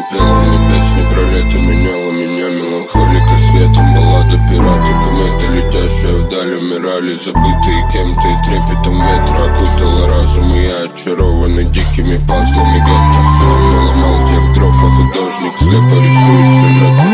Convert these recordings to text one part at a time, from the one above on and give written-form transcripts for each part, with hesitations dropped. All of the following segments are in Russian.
пела мне песни про лето, меняла меня меланхолика светом. Баллада пираты, кометы, летящие вдаль, умирали, забытые кем-то и трепетом ветра окутала разум, и я очарованный дикими пазлами гетто. Сам наломал тех дров, а художник слепо рисует сюжеты.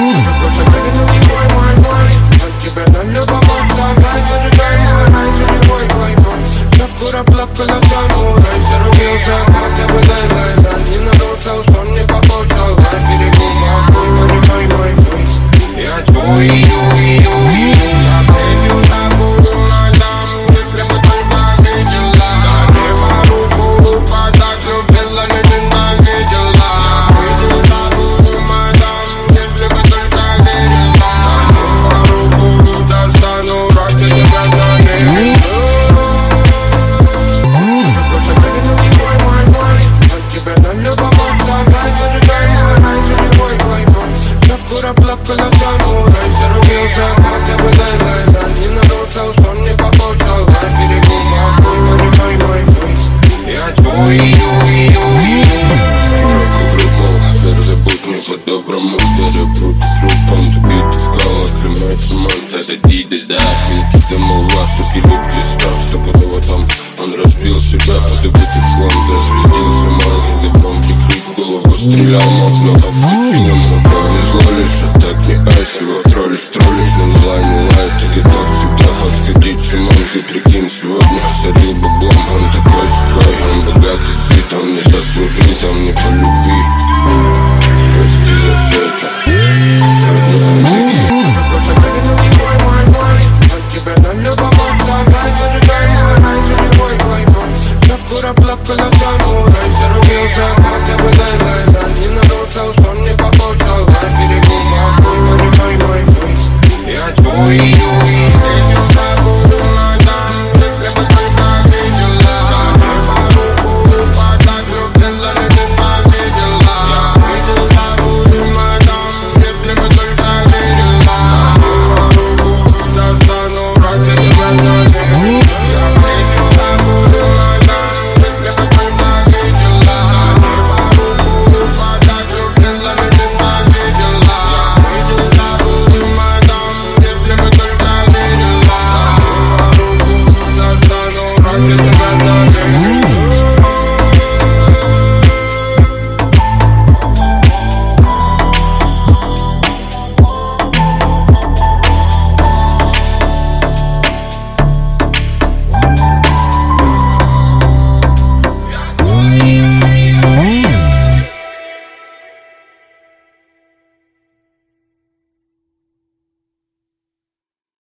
От тебя на любовь забрать, зажигай мой рай, заливай твой бой. Сакура плакала самурай, зарубился, хотя бы дай. Не нарушил сон, не покончил, на берегу мой, понимай мой бой. Я твой, запретил табу на дам, если бы только видела. Налево руку подать, любила, не ненавидела. Запретил табу на дам, если бы только видела. Налево руку достану, ради тебя заметил. Плакала самурай, зарубился, хотя бы дай. Не нарушил сон, не покончил, на берегу мой, понимай мой бой. Я твой, перезабудь не по-доброму, перепрут трупом. Бит в скалах, клемай саманта, дади, да. Финки дымова, суки, любки, став, стопудово там. Он разбил себя, подобитый флом, зазвездился мозг, громкий крик в голову стрелял, но отсечил ему. Повезло лишь, а так не айс, его троллишь, но не лай, ты готов всегда отходить с умом. Ты прикинь, сегодня сорил баблом, он такой сухой, он богатый свет, он не заслужил, там не по любви. Прости за все это. От тебя на любовь забрать, зажигай мой рай, заливай твой бой. Сакура плакала самурай, зарубился.